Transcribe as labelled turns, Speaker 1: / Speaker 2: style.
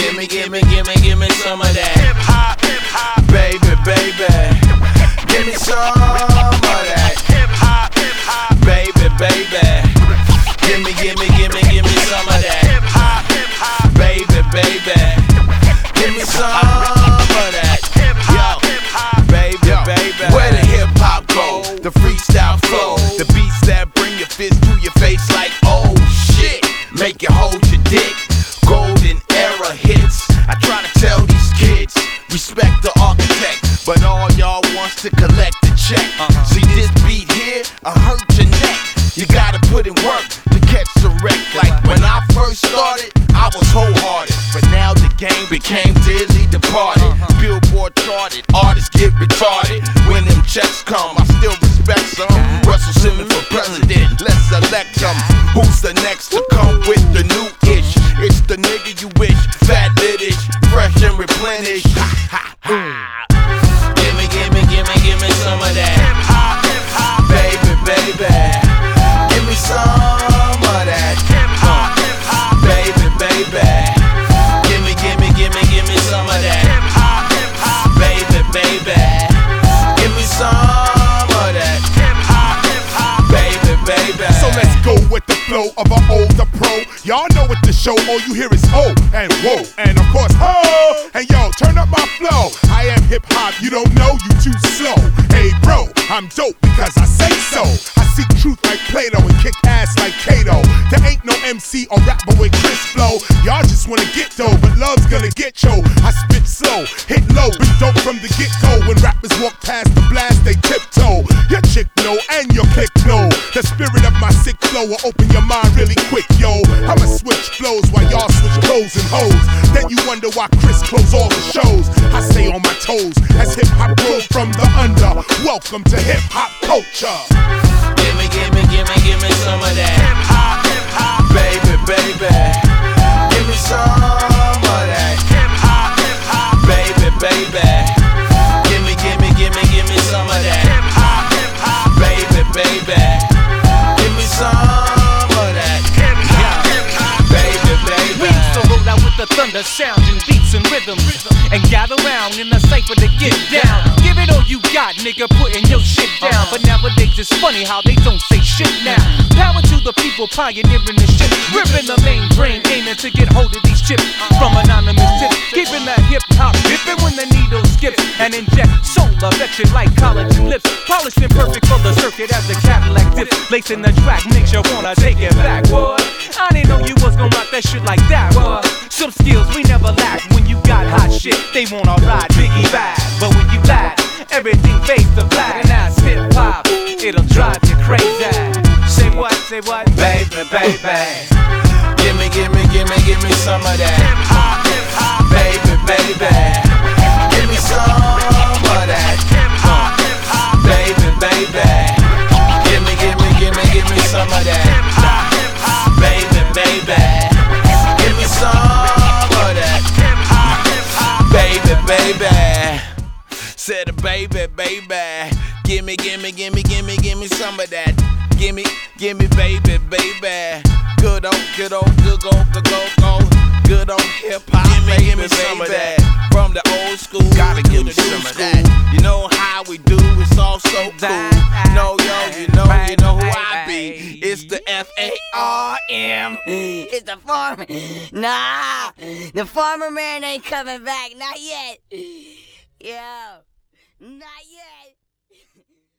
Speaker 1: Give me some of that hip hop, baby, baby. Give me some of that hip hop, baby, baby. Give me some of that hip hop, baby, baby. Give me some of that hip hop, baby, baby. Where the hip hop go? The freestyle flow, the beats that bring your fist to your face like oh shit, make you hold your dick. Golden era hits. I try to tell these kids, respect the architect, but all y'all wants to collect the check. See this beat here, I hurt your neck. You gotta put in work to catch the wreck. Like when I first started, I was wholehearted, but now the game became dearly departed. Billboard charted, artists get retarded. When them checks come, I still respect some. Russell Simmons for president, let's elect him. Who's the next to come with the new ish? It's the nigga you wish, fat lit-ish, fresh and replenished. Give me some of that hip hop, baby, baby. Give me some of that hip hop, baby, baby. Give me some of that hip hop, baby, baby. Give me some of that hip hop, baby, baby.
Speaker 2: So let's go with the flow of an older pro. Y'all know what the show, all you hear is ho and whoa, and of course ho. And yo, turn up my flow. I am hip hop, you don't know, you too slow. Hey bro, I'm dope because I say so. I seek truth like Plato and kick ass like Kato. There ain't no MC or rapper with Chris Flow. Y'all just wanna get dough, but love's gonna get yo. I spit slow, hit low, been dope from the get-go. When rappers walk past the blast, they tiptoe. Your chick know and your click know. The spirit of my sick flow will open your mind really quick, yo. I'ma switch flows while y'all switch clothes and hoes. Then you wonder why Chris close all the shows. I stay on my toes as hip hop grows from the under. Welcome to hip hop culture.
Speaker 1: Give me some of that hip hop, baby, baby. Give me some of that hip hop, baby, baby. Give me some of that hip hop, baby, baby. Give me some of that hip hop, baby, baby.
Speaker 3: We used to roll out with the thunder sound and beats and rhythms, and gather round in the cypher to get down. Give it all you got, nigga, putting your shit down. But nowadays it's funny how they don't say shit now. Power to the people pioneering the shit, ripping the main brain, aiming to get hold of these chips from anonymous tips, keeping that hip hop dipping when the needle skips, and inject soul affect you like collagen lips, polished and perfect for the circuit as the Cadillac dips, lacing the track makes you wanna take it back. What? I didn't know you was gonna rock that shit like that. What? Some skills we never lack. When you got hot shit, they wanna ride Biggie back, but when you laugh, everything fades to black, and that's hip hop. It'll drive you crazy. Say what? Say what?
Speaker 1: Baby, baby. Give me some of that hip hop, baby, baby. Give me some of that hip hop, baby, baby. Give me some of that hip hop, baby, baby. Give me some of that hip hop, baby, baby. Said baby, baby. Give me some of that. Give me, baby, baby. Good old hip hop, give me some of that. From the old school, gotta give me some of that. You know how we do, it's all so cool. No, yo, you know who I be. It's the FARM.
Speaker 4: It's the farmer. Nah, the farmer man ain't coming back. Not yet. Yo, not yet.